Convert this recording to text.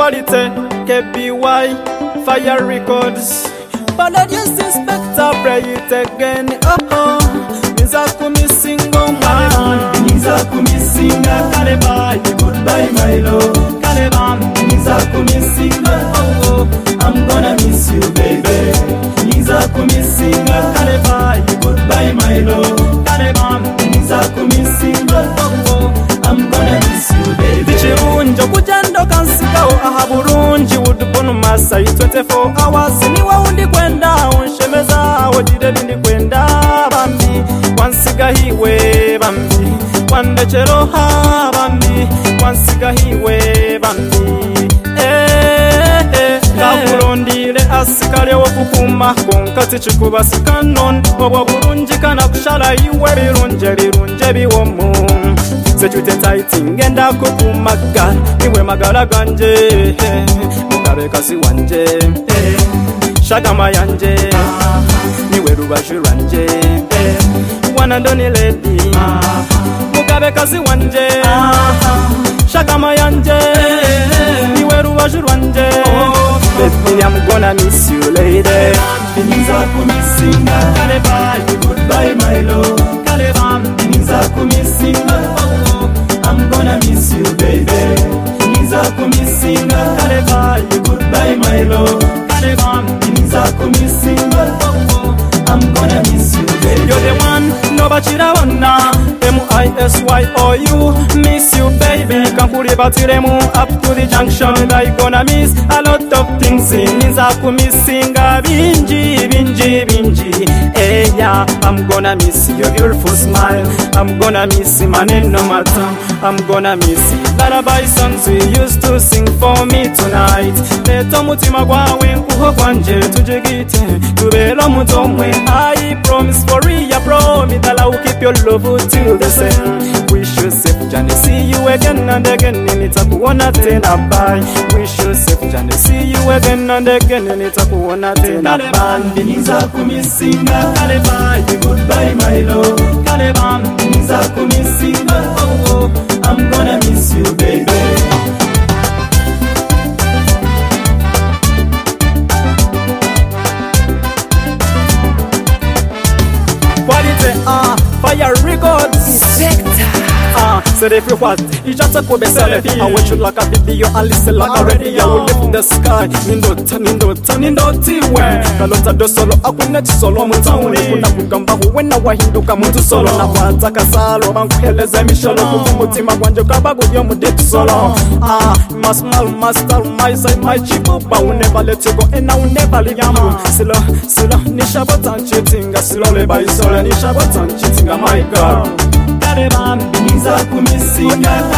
Quality KBY Fire Records. Palladius Inspector, play it again. Niza kumisingo man, Niza kumisinga Kaleba, goodbye my love. Kaleba, Niza kumisinga, I'm gonna miss you baby. Niza kumisinga Kaleba, goodbye my love. Kaleba, Niza kumisinga, I'm gonna miss you baby. Chirunjo kujando kansikawo aha burungi udubunu masai 24 hours niwa undi kwenda unshemeza wodire bindi kwenda bambi wansiga hiwe bambi wandechero ha bambi wansiga hiwe bambi Kakurondire asikale wokukuma konkati chikubasika non obwo burungi kana kushala iwe birunje biwomu Sechute tight ngenda kukumaga iwe magala ganje mugabe kasi wanje shagama yanje niwe rubashu rwanje wana ndoni lady mugabe kasi wanje shagama yanje niwe rubashu rwanje baby I'm gonna miss you lady Niza kumisinga Kaleba goodbye my love. Kaleba Niza kumisinga I'm gonna miss you baby. Niza kumisinga Kaleba goodbye my love. Kaleba Niza kumisinga I'm gonna miss you baby. You're the one, no bachirabona MISYOU, miss you baby. Kampuri batiremu up to the junction. I gonna miss a lot of things. Niza kumisinga binji. Hey yeah, I'm gonna miss your beautiful smile. I'm gonna miss maneno mata. I'm gonna miss lullaby songs we used to sing for me tonight. Leto mutima gwawe nkuho kwanje tujigite tubelo mutomwe. I promise for real bro, me that I will keep your love till the same. We should safe journey, see you again and again. Nitakuona tena bye. We should safe journey, see you again and again. Nitakuona tena bye. Niza kumisinga Kaleba, goodbye my love. Kaleba, Niza kumisinga I'm gonna miss you baby. Quality Fire Records. Said if you what, you just a kobe selfie. I watch you like a video and listen like a radio. I will lift in the sky, nindoti we. Kalota do solo, akunet solo mutauni. Kuna kugamba huwena wahinduka mtu solo. Na wataka salo, bankuheleze misholo. Kukumutima wanjo kabagu yomu ditu solo. My smile, my style, my side, my chibuba. Will never let you go and I will never leave you. Silo, nishabatan cheating. Slowly by solo, nishabatan cheating. My girl. Niza kumisinga